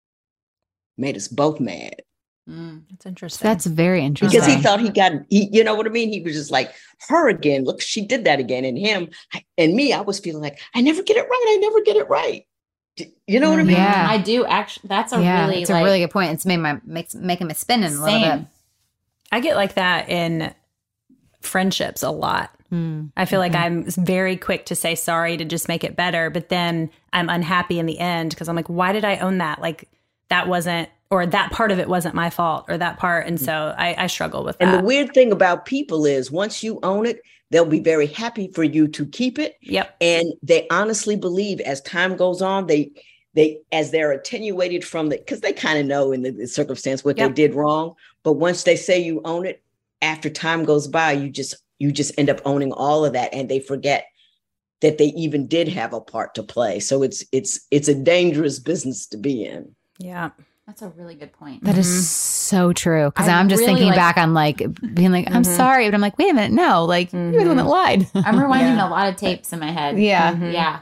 Made us both mad Mm. That's interesting. That's very interesting. because he thought he got, he, you know what I mean? He was just like, her again, look, she did that again. And him I- and me, I was feeling like, I never get it right. I never get it right. D- You know what I mean? Yeah. I do actually. That's a yeah, really it's like, a really good point. It's made my makes making me spinning a little same. bit. I get like that in friendships a lot. Mm. I feel like I'm very quick to say sorry to just make it better, but then I'm unhappy in the end because I'm like, why did I own that? Like that wasn't, or that part of it wasn't my fault, or that part. And so I, I struggle with that. And the weird thing about people is once you own it, they'll be very happy for you to keep it. Yep. And they honestly believe as time goes on, they, they, as they're attenuated from the, because they kind of know in the, the circumstance what Yep. they did wrong. But once they say you own it, after time goes by, you just, you just end up owning all of that. And they forget that they even did have a part to play. So it's, it's, it's a dangerous business to be in. Yeah. That's a really good point. That is Mhm. so true. Because I I'm just really thinking like- back on like being like, I'm Mhm. sorry, but I'm like, wait a minute, no, like you were the one that lied. I'm rewinding Yeah. a lot of tapes in my head. Yeah. Mhm. Yeah.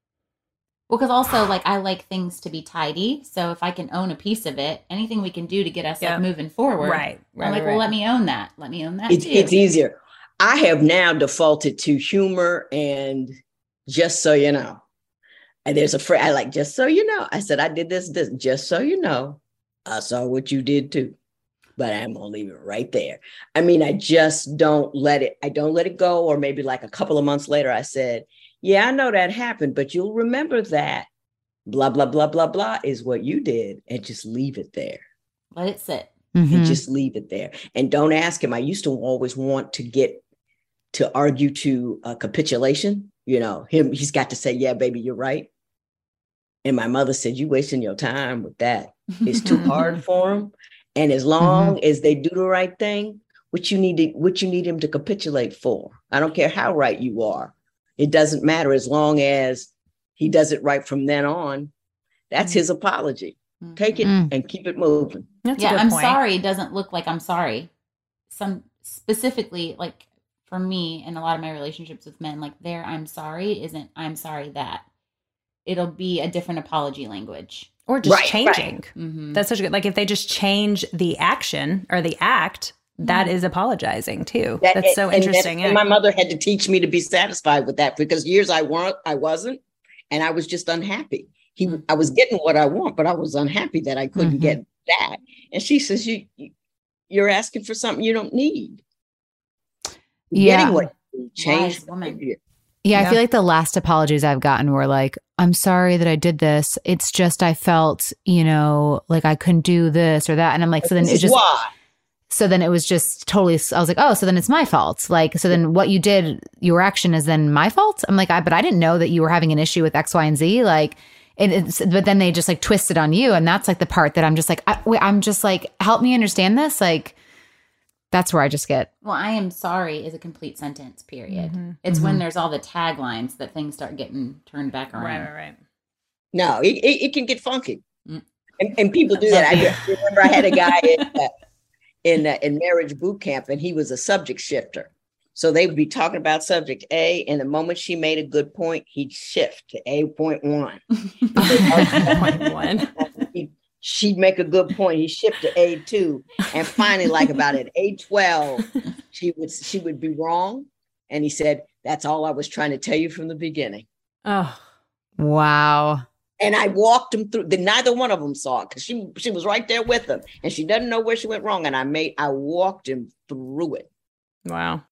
Well, because also like I like things to be tidy. So if I can own a piece of it, anything we can do to get us Yeah. like moving forward. Right. Right. I'm like, right, well, right. let me own that. Let me own that It's, too. it's easier. I have now defaulted to humor and just so you know. And there's a phrase I like, just so you know. I said, I did this, this, just so you know. I saw what you did too. But I'm gonna leave it right there. I mean, I just don't let it, I don't let it go. Or maybe like a couple of months later, I said, yeah, I know that happened, but you'll remember that blah, blah, blah, blah, blah is what you did. And just leave it there. Let it sit. Mhm. And just leave it there. And don't ask him. I used to always want to get to argue to a capitulation. You know, him, he's got to say, yeah, baby, you're right. And my mother said, you wasting your time with that. It's too hard for him. And as long as they do the right thing, what you need to, what you need him to capitulate for. I don't care how right you are. It doesn't matter as long as he does it right from then on. That's his apology. Take it Mm. and keep it moving. That's a yeah, good I'm point. sorry doesn't look like I'm sorry. Some specifically, like for me and a lot of my relationships with men, like their I'm sorry isn't I'm sorry that. It'll be a different apology language. Or just Right, changing. Mm-hmm. That's such a good, like if they just change the action or the act, that is apologizing too. That- That's so and- and- interesting. And yeah. my mother had to teach me to be satisfied with that because years I weren't, I wasn't, and I was just unhappy. He, Mm. I was getting what I want, but I was unhappy that I couldn't Mhm. get that. And she says, "You, you- you're asking for something you don't need. You're Yeah. Getting what you need. change Wise woman. behavior." Yeah, I Yeah. feel like the last apologies I've gotten were like, I'm sorry that I did this. It's just I felt, you know, like I couldn't do this or that. And I'm like, so then This it is just, why. so then it was just totally, I was like, oh, so then it's my fault. Like, so then what you did, your action is then my fault. I'm like, I, but I didn't know that you were having an issue with X, Y, and Z. Like, and it's, but then they just like twist it on you. And that's like the part that I'm just like, I, wait, I'm just like, help me understand this. Like, that's where I just get, Well, I am sorry is a complete sentence, period. Mhm. It's when Mhm. there's all the taglines that things start getting turned back around. Right, right, right. No, it, it, it can get funky. Mm. And, and people do that. I remember I had a guy in, uh, in, uh, in marriage boot camp, and he was a subject shifter. So they would be talking about subject A, and the moment she made a good point, he'd shift to A point one. Point one. He- She'd make a good point. He shift to A two, and finally, like about at A twelve, she would she would be wrong, and he said, That's all I was trying to tell you from the beginning. Oh, wow. And I walked them through. The, neither one of them saw it because she she was right there with them, and she doesn't know where she went wrong. And I made I walked him through it. wow.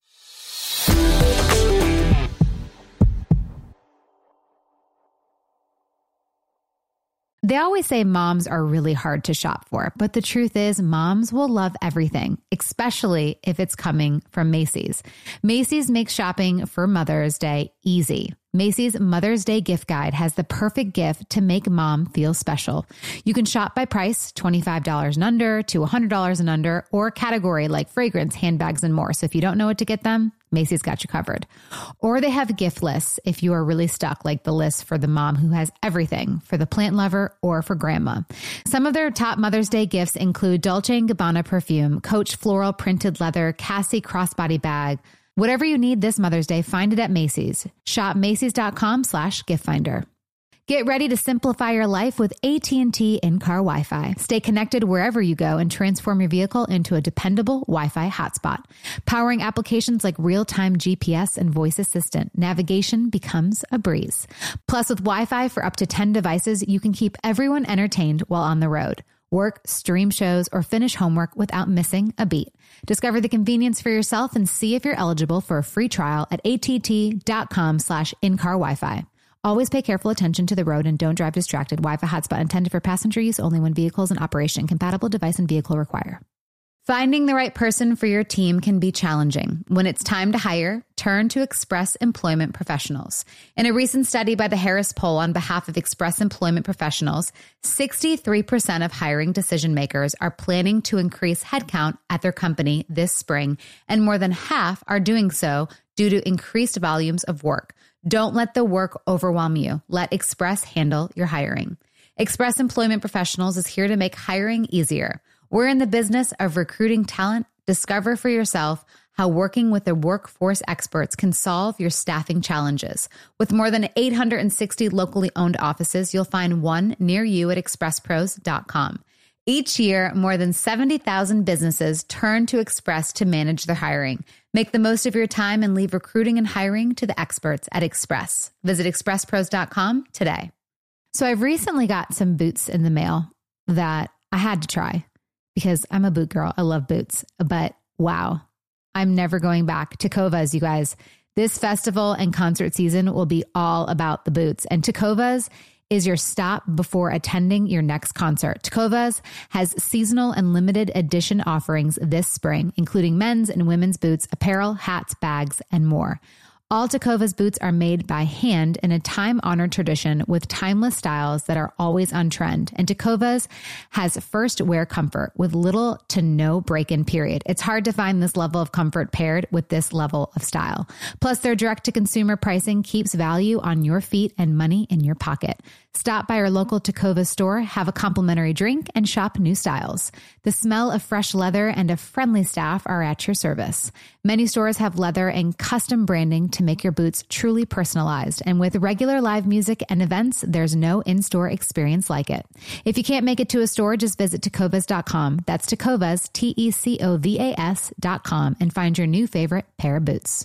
They always say moms are really hard to shop for, but the truth is moms will love everything, especially if it's coming from Macy's. Macy's makes shopping for Mother's Day easy. Macy's Mother's Day gift guide has the perfect gift to make mom feel special. You can shop by price, twenty-five dollars and under to one hundred dollars and under, or category like fragrance, handbags, and more. So if you don't know what to get them, Macy's got you covered. Or they have gift lists if you are really stuck, like the list for the mom who has everything, for the plant lover or for grandma. Some of their top Mother's Day gifts include Dolce and Gabbana perfume, Coach floral printed leather, Cassie crossbody bag. Whatever you need this Mother's Day, find it at Macy's. Shop Macy's.com slash gift finder. Get ready to simplify your life with A T and T in-car Wi-Fi. Stay connected wherever you go and transform your vehicle into a dependable Wi-Fi hotspot. Powering applications like real-time G P S and voice assistant, navigation becomes a breeze. Plus, with Wi-Fi for up to ten devices, you can keep everyone entertained while on the road. Work, stream shows, or finish homework without missing a beat. Discover the convenience for yourself and see if you're eligible for a free trial at att.com slash in-car Wi-Fi. Always pay careful attention to the road and don't drive distracted. Wi-Fi hotspot intended for passenger use only when vehicles in operation. Compatible device and vehicle require. Finding the right person for your team can be challenging. When it's time to hire, turn to Express Employment Professionals. In a recent study by the Harris Poll on behalf of Express Employment Professionals, sixty-three percent of hiring decision makers are planning to increase headcount at their company this spring, and more than half are doing so due to increased volumes of work. Don't let the work overwhelm you. Let Express handle your hiring. Express Employment Professionals is here to make hiring easier. We're in the business of recruiting talent. Discover for yourself how working with the workforce experts can solve your staffing challenges. With more than eight hundred sixty locally owned offices, you'll find one near you at express pros dot com. Each year, more than seventy thousand businesses turn to Express to manage their hiring. Make the most of your time and leave recruiting and hiring to the experts at Express. Visit express pros dot com today. So I've recently got some boots in the mail that I had to try because I'm a boot girl. I love boots, but wow, I'm never going back. Tecovas, you guys. This festival and concert season will be all about the boots, and Tecovas is your stop before attending your next concert. Tecovas has seasonal and limited edition offerings this spring, including men's and women's boots, apparel, hats, bags, and more. All Tecovas boots are made by hand in a time-honored tradition with timeless styles that are always on trend. And Tecovas has first wear comfort with little to no break-in period. It's hard to find this level of comfort paired with this level of style. Plus, their direct-to-consumer pricing keeps value on your feet and money in your pocket. Stop by our local Tecovas store, have a complimentary drink, and shop new styles. The smell of fresh leather and a friendly staff are at your service. Many stores have leather and custom branding to make your boots truly personalized. And with regular live music and events, there's no in-store experience like it. If you can't make it to a store, just visit tecovas dot com. That's Tecovas, T E C O V A S dot com, and find your new favorite pair of boots.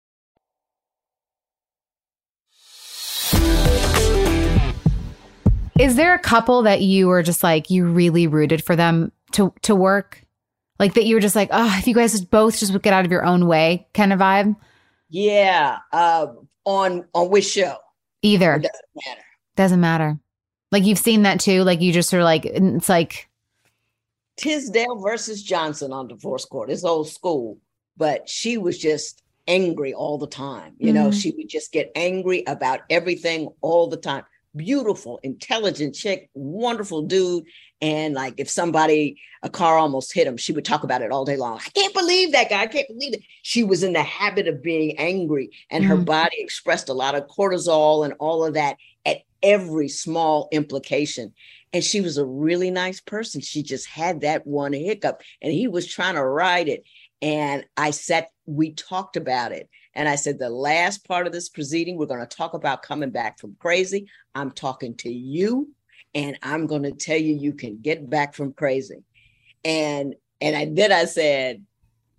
Is there a couple that you were just like, you really rooted for them to, to work? Like that you were just like, oh, if you guys both just would get out of your own way kind of vibe? Yeah. Uh, on, on which show? Either. It doesn't matter. Doesn't matter. Like you've seen that too. Like you just are like, it's like. Tisdale versus Johnson on Divorce Court. It's old school, but she was just angry all the time. You know, mm-hmm. She would just get angry about everything all the time. Beautiful, intelligent chick, wonderful dude. And like if somebody, a car almost hit him, she would talk about it all day long. I can't believe that guy. I can't believe it. She was in the habit of being angry, and mm-hmm. her body expressed a lot of cortisol and all of that at every small implication. And she was a really nice person. She just had that one hiccup, and he was trying to ride it. And I sat, we talked about it. And I said, the last part of this proceeding, we're going to talk about coming back from crazy. I'm talking to you, and I'm going to tell you, you can get back from crazy. And, and I, then I said,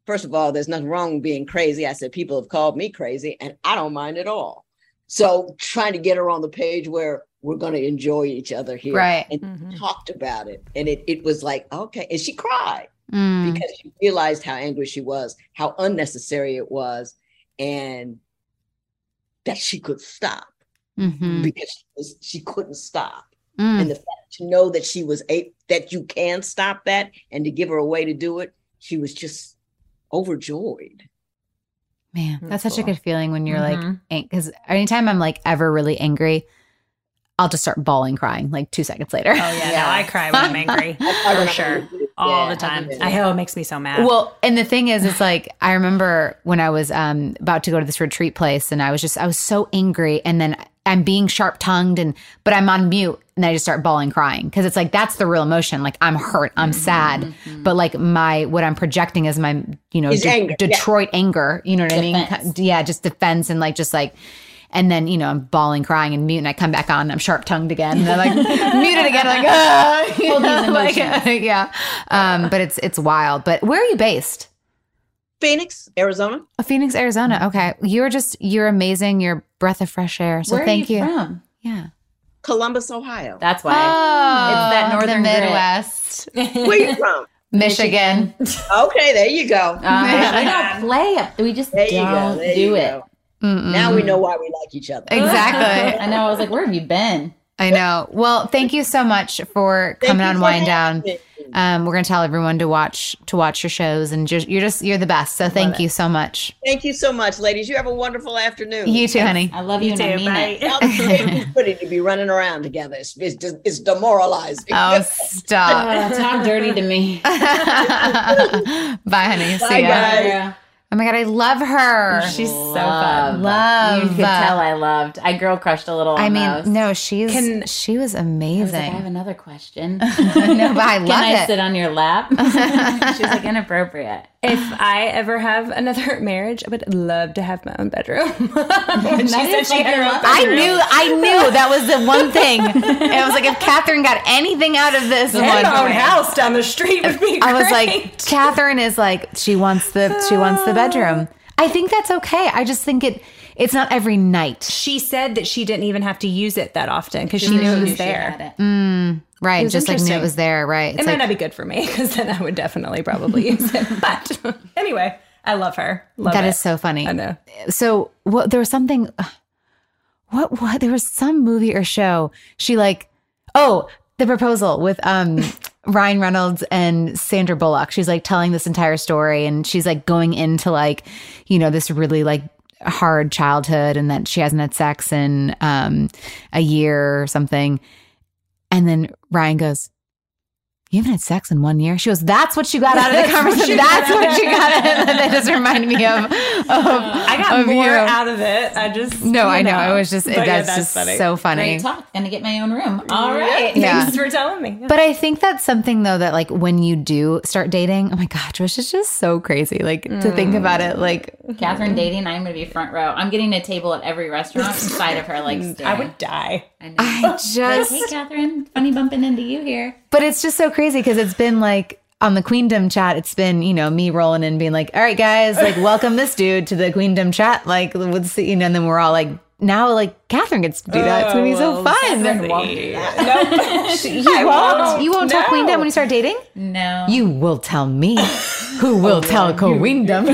first of all, there's nothing wrong with being crazy. I said, people have called me crazy and I don't mind at all. So trying to get her on the page where we're going to enjoy each other here. Right. And Mhm. talked about it. And it, it was like, okay. And she cried Mm. because she realized how angry she was, how unnecessary it was, and that she could stop Mhm. because she, was, she couldn't stop. Mm. And the fact to know that she was a that you can stop that and to give her a way to do it, she was just overjoyed. Man, that's That's such a cool. good feeling when you're Mhm. like, because anytime I'm like ever really angry, I'll just start bawling, crying like two seconds later. Oh yeah, Yeah. no, I cry when I'm angry for sure, all the time. Yeah. I know it makes me so mad. Well, and the thing is, it's like I remember when I was um, about to go to this retreat place, and I was just I was so angry, and then I'm being sharp tongued, and but I'm on mute, and I just start bawling, crying because it's like that's the real emotion. Like I'm hurt, I'm sad, but like my what I'm projecting is my you know Is De- anger, yeah. Detroit anger. You know what I Defense. mean? Yeah, just defense and like just like. And then, you know, I'm bawling, crying, and mute, and I come back on, and I'm sharp tongued again, and I'm like muted again, like, ah, you Hold these know, like, emotions. yeah. Um, but it's it's wild. But where are you based? Phoenix, Arizona. Oh, Phoenix, Arizona. Okay, you're just you're amazing. You're a breath of fresh air. So Where thank are you, you. from? Yeah. Columbus, Ohio. That's why. Oh, It's that northern the grit. Midwest, Where you from? Michigan. Okay, there you go. Um, we don't play up. We just There you go. don't There do you it. go. Mm-mm. Now we know why we like each other. Exactly. I know. I was like, where have you been? I know. Well, thank you so much for Thank coming you on for Wind having Down. me. Um, we're gonna tell everyone to watch to watch your shows, and just you're just you're the best. So thank you so much. Thank you so much, ladies. You have a wonderful afternoon. You too, honey. I love you, You and I too. mean Bye. it. Y'all it's pretty to be running around together. It's, it's, just, it's demoralizing. Oh, stop. Oh, talk dirty to me. Bye, honey. See Bye, ya. guys. Yeah. Oh my god, I love her. She's so Love. fun. Love. You could tell I loved. I girl crushed a little. I mean, almost. no, she's Can- she was I was like, I have amazing. another question. no, but I Can love I it. sit on your lap? She's like inappropriate. If I ever have another marriage, I would love to have my own bedroom. When she said she had her own I bedroom. knew, I knew that was the one thing. And I was like, if Catherine got anything out of this, And one my own point, house down the street would be great. I was like, Catherine is like, she wants the, she wants the bedroom. I think that's okay. I just think it, it's not every night, she said that she didn't even have to use it that often because she She knew it knew was she there. had it. right? was Just like knew it interesting. was there, right? It It's might like, not be good for me because then I would definitely probably use it. But anyway, I love her. Love that it. is so funny. I know. So what? There was something. What? What? There was some movie or show. She like, oh, The Proposal with um Ryan Reynolds and Sandra Bullock. She's like telling this entire story, and she's like going into like, you know, this really like hard childhood, and that she hasn't had sex in um a year or something. And then Ryan goes, "You haven't had sex in one year?" She goes, "That's what you got out of the conversation. That's what you got out of it." That just reminded me of, of I got of more you. out of it. I just No, you I know. It was just But that's, yeah, just funny. so funny. Great talk. Gonna get my own room. All right. Yeah. Thanks for telling me. But I think that's something though that like when you do start dating, oh my god, Trish is just so crazy. Like to think about it, like Catherine dating. I'm gonna be front row. I'm getting a table at every restaurant inside of her. Like I staring. would die. I know. I Like, just. hey, Catherine. Funny bumping into you here. But it's just so crazy because it's been like on the Queendom chat, it's been, you know, me rolling in being like, all right, guys, like welcome this dude to the Queendom chat. Like, let's see, you know, and then we're all like, now like Catherine gets to do that. It's gonna be so Oh, well, fun. Catherine won't do that. Nope. You won't? You won't tell No. Queendom when you start dating? No. You will tell me. Who will tell Queendom?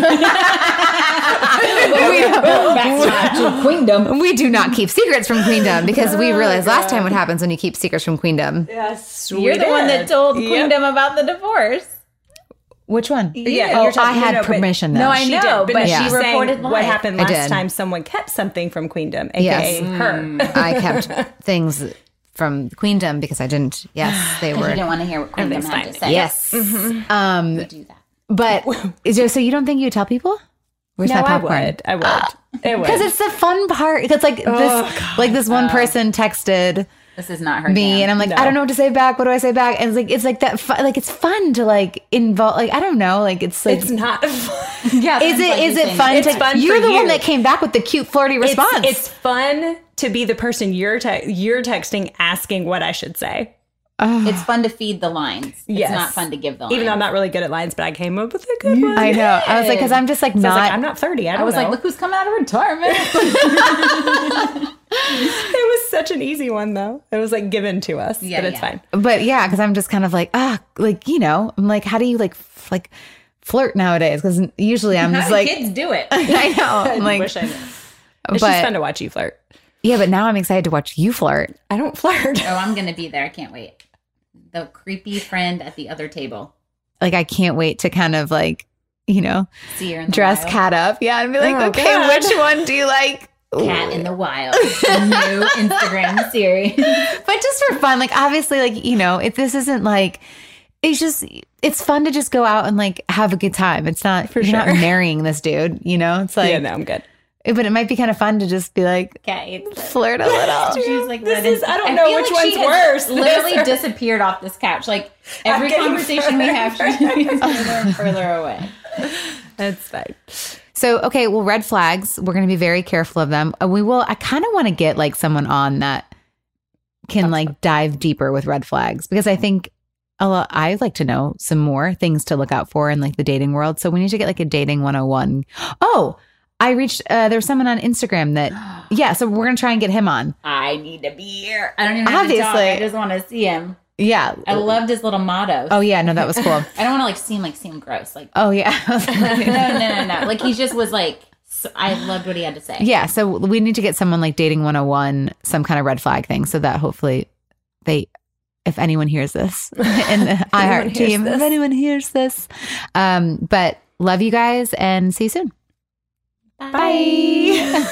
back to Queendom. We do not keep secrets from Queendom because we realized last time what happens when you keep secrets from Queendom. Yes, You're the one that told Queendom about the divorce. Which one? Yeah, Oh, you're talking- I had no, but- permission though. No, I She know, did, but she she was reported saying live. what happened I last did. time someone kept something from Queendom, aka Yes. her. I kept things from Queendom because I didn't. Yes, they Because were. you didn't want to hear what Queendom Everything's had to fine. say. Yes. Mm-hmm. Um, We do that. but is there, so you don't think you would tell people? Where's No, my I popcorn? would. I would. It would. Because it's the fun part. It's like this, like this one person texted This is not her me, jam. and I'm like, No. I don't know what to say back. What do I say back? And it's like, it's like that. Fu- like it's fun to like involve. Like I don't know. Like it's like. It's not fun. Yeah, is it is it fun? It's to, fun You're for the one you. that came back with the cute flirty response. It's, it's fun to be the person you're te- you're texting asking what I should say. Oh. It's fun to feed the lines. Yes. It's not fun to give the lines. Even though I'm not really good at lines, but I came up with a good one. I know. I was like, because I'm just like So I not. was like, I'm not thirty. I, don't I was know. like, look who's coming out of retirement. It was such an easy one, though. It was like given to us, Yeah, but it's yeah. fine. But yeah, because I'm just kind of like, ah, like, you know, I'm like, how do you like, f- like flirt nowadays? Because usually I'm How just do like, kids do it? I know. I'm I like, wish I knew. It's but just fun to watch you flirt. yeah, but now I'm excited to watch you flirt. I don't flirt. Oh, I'm gonna be there. I can't wait. The creepy friend at the other table. Like, I can't wait to kind of like, you know, See her in the dress wild. Kat up. Yeah. And be like, Oh, okay, God. which one do you like? Cat in the Wild. A new Instagram series. But just for fun, like obviously, like, you know, if this isn't like, it's just, it's fun to just go out and like have a good time. It's not, For you're not sure. marrying this dude, you know? It's like, Yeah, no, I'm good. but it might be kind of fun to just be like, Cat eats it. flirt a little. She's like, This running- is- I don't know feel which like she one's has worse, Literally this or- disappeared off this couch. Like every getting conversation we have, she's getting further and further away. That's fine. So, okay, well, red flags, we're going to be very careful of them. Uh, We will, I kind of want to get like someone on that can like dive deeper with red flags because I think a lot, I'd like to know some more things to look out for in like the dating world. So we need to get like a dating one oh one. Oh, I reached, uh, there was someone on Instagram that, yeah, so we're going to try and get him on. I need to be here. I don't even have to talk. Obviously. I just want to see him. Yeah. I loved his little motto. Oh, yeah, no, that was cool. I don't want to like seem like seem gross. Like Oh, yeah. no, no, no, no. Like he just was like. So I loved what he had to say. Yeah, so we need to get someone like dating one oh one, some kind of red flag thing, so that hopefully they, if anyone hears this in the iHeart hears team, this. if anyone hears this, um, but love you guys and see you soon. Bye. Bye.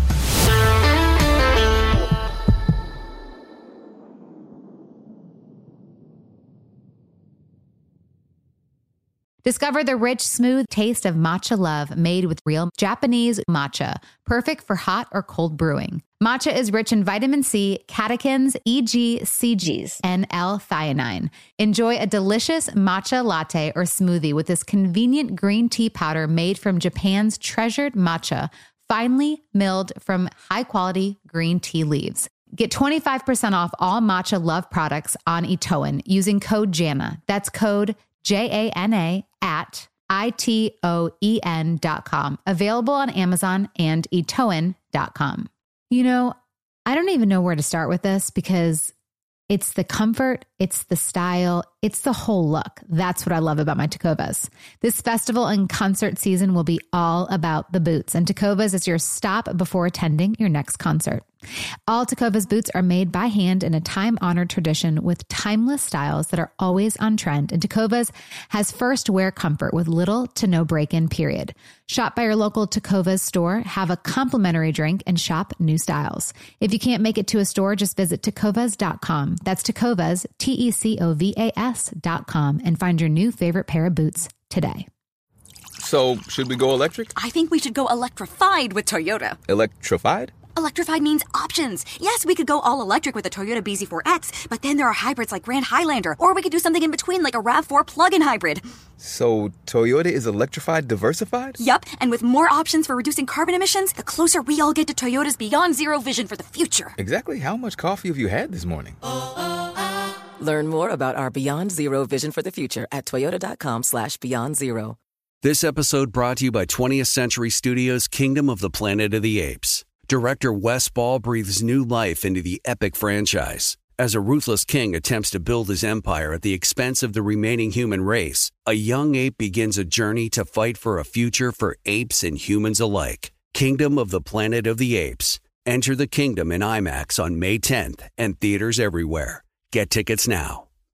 Discover the rich, smooth taste of matcha love made with real Japanese matcha, perfect for hot or cold brewing. Matcha is rich in vitamin C, catechins, E G, C Gs, and L-theanine. Enjoy a delicious matcha latte or smoothie with this convenient green tea powder made from Japan's treasured matcha, finely milled from high-quality green tea leaves. Get twenty-five percent off all Matcha Love products on Itoen using code JANA. That's code J A N A at I T O E N dot com. Available on Amazon and Itoen dot com. You know, I don't even know where to start with this because it's the comfort, it's the style, it's the whole look. That's what I love about my Tecovas. This festival and concert season will be all about the boots, and Tecovas is your stop before attending your next concert. All Tecovas boots are made by hand in a time-honored tradition with timeless styles that are always on trend, and Tecovas has first wear comfort with little to no break-in period. Shop by your local Tecovas store, have a complimentary drink, and shop new styles. If you can't make it to a store, just visit tecovas dot com. That's Tecovas, T E C O V A S dot com, and find your new favorite pair of boots today. So, should we go electric? I think we should go electrified with Toyota. Electrified? Electrified means options. Yes, we could go all electric with the Toyota B Z four X, but then there are hybrids like Grand Highlander, or we could do something in between like a RAV four plug-in hybrid. So, Toyota is electrified diversified? Yup, and with more options for reducing carbon emissions, the closer we all get to Toyota's Beyond Zero vision for the future. Exactly how much coffee have you had this morning? Learn more about our Beyond Zero vision for the future at toyota.com slash beyond zero. This episode brought to you by twentieth Century Studios' Kingdom of the Planet of the Apes. Director Wes Ball breathes new life into the epic franchise. As a ruthless king attempts to build his empire at the expense of the remaining human race, a young ape begins a journey to fight for a future for apes and humans alike. Kingdom of the Planet of the Apes. Enter the kingdom in IMAX on May tenth and theaters everywhere. Get tickets now.